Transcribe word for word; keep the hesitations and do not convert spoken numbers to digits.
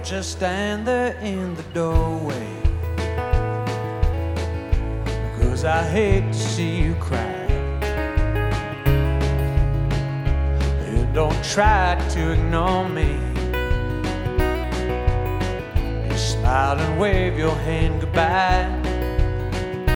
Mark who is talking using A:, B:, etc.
A: Don't just stand there in the doorway, 'cause I hate to see you cry. And don't try to ignore me. You smile and wave your hand goodbye.